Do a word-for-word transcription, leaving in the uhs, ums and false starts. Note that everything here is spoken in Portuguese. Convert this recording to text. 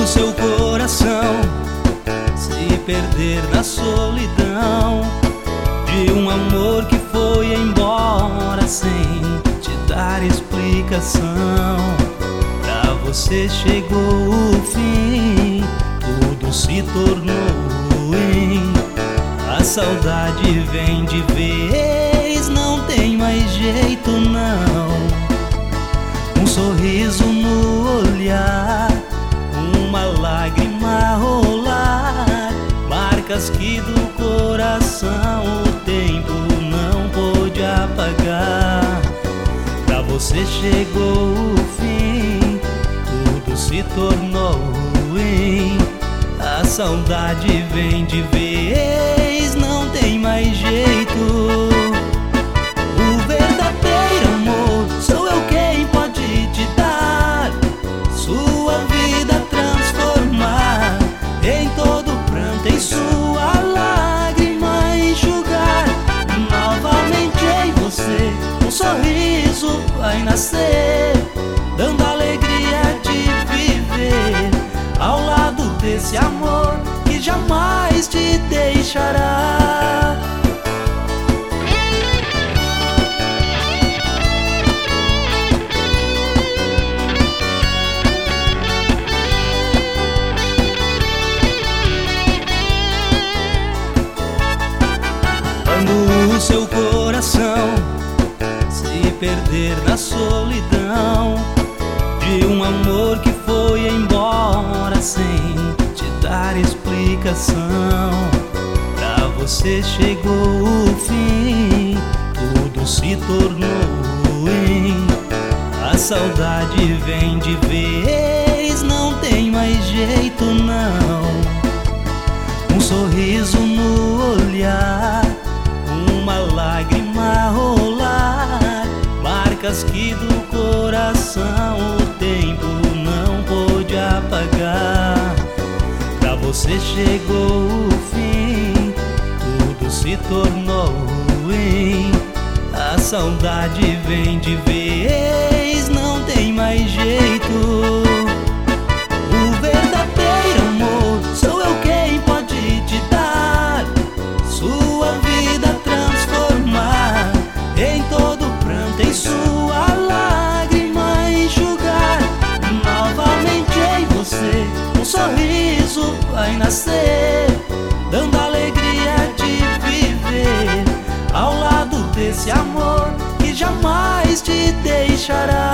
seu coração se perder na solidão de um amor que foi embora sem te dar explicação. Pra você chegou o fim, tudo se tornou ruim. A saudade vem de vez, não tem mais jeito não. Um sorriso no olhar, uma lágrima rolar, marcas que do coração o tempo não pôde apagar. Pra você chegou o fim, tudo se tornou ruim. A saudade vem de vez, não tem mais jeito. O verdadeiro amor sou eu quem pode te dar, sua vida transformar, em todo pranto, em sua lágrima enxugar. Novamente em você um sorriso vai nascer, dando alegria de viver ao lado desse amor que jamais te deixará. Quando o seu coração se perder na solidão de um amor que foi embora sem te dar explicação. Pra você chegou o fim, tudo se tornou ruim. A saudade vem de vez, não tem mais jeito não. Um sorriso no olhar, uma lágrima rolar, marcas que do coração o tempo não pôde apagar. Pra você chegou o fim, tudo se tornou ruim. A saudade vem de vez, não tem mais jeito. O verdadeiro amor sou eu quem pode te dar, sua vida transformar, em todo pranto, em sua lágrima enxugar. Novamente em você um sorriso vai nascer, dando alegria de viver ao lado desse amor que jamais te deixará.